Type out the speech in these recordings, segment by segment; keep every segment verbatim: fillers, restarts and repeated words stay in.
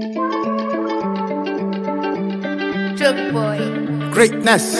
Drug boy. Greatness.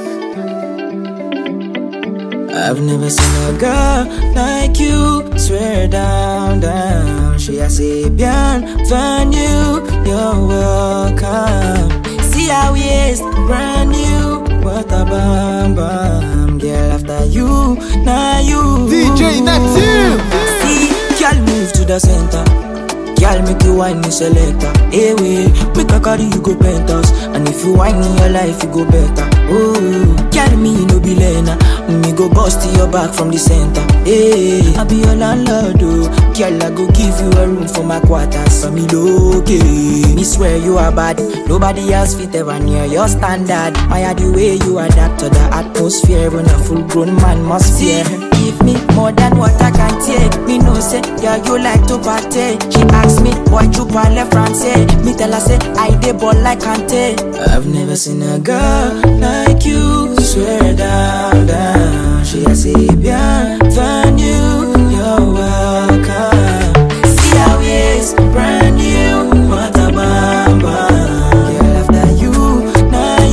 I've never seen a girl like you. Swear down, down. She a Sabian, find you. You're welcome. See how we is brand new. What a bam bam, girl after you, now you. D J Neptune. See, girl move to the center. Girl make you whine me selector. Hey way, make a carry you go penthouse. And if you whine in your life, you go better. Oh, girl me no be lena. Me go bust your back from the center. Hey, I be your landlord. Oh, girl I go give you a room for my quarters. For me okay. Me swear you are bad. Nobody else fit ever near your standard. I the way you adapt to the atmosphere when a full grown man must fear. Give me more than what I can take. Me no say, yeah, you like to party. She ask me, why you parle français? Me tell her say, I dey ball like Kante. I've never seen a girl like you. Swear down, down. She a Sabian, find you, you're welcome. See how it is, brand new. What a bam bam. Girl after you, now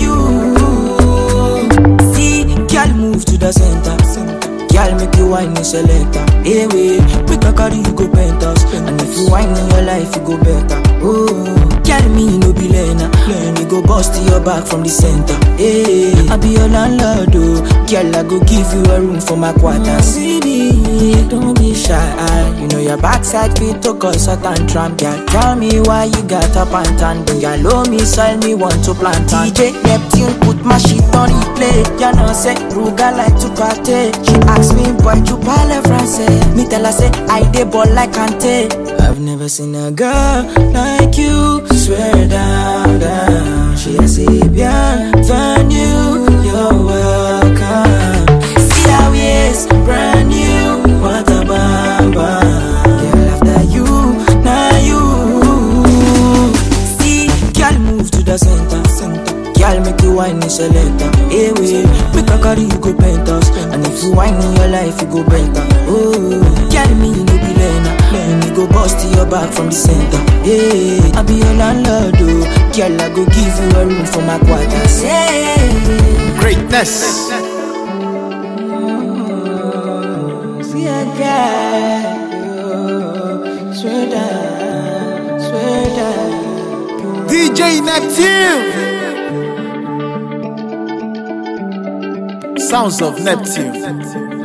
you. See, girl move to the center. Girl make you whine me selector. Hey way, make a carry you go penthouse. And if you whine in your life, you go better. Oh, girl me no be lena. Me go bust your back from the center. Hey, I be your landlord. Oh, girl I go give you a room for my quarters. Baby, don't be shy. You know your backside fit to cause a tantrum. Girl, tell me why you got up and tan. Girl, low me soil me want to plant on. D J Neptune put my shit on replay. You know say Ruga like to party. She ask me, boy, you parle français? Me tell her say, I dey ball like Kante. I've never seen a girl like you. Swear down, down. She a Sabian, find you, you're welcome. See how it is, brand new. What a bam bam. Girl after you, now you. See, girl move to the center. Girl make you whine me selector. Hey way, make a carry you go penthouse. And if you whine in your life, you go better. Oh, girl me no be lena. Me go bust your back from the center. Hey, I be your landlord. Oh, girl I go give you a room for my quarters. Hey, Greatness. oh, see a girl. Oh, swear down, swear down. D J Neptune. Sounds of Neptune.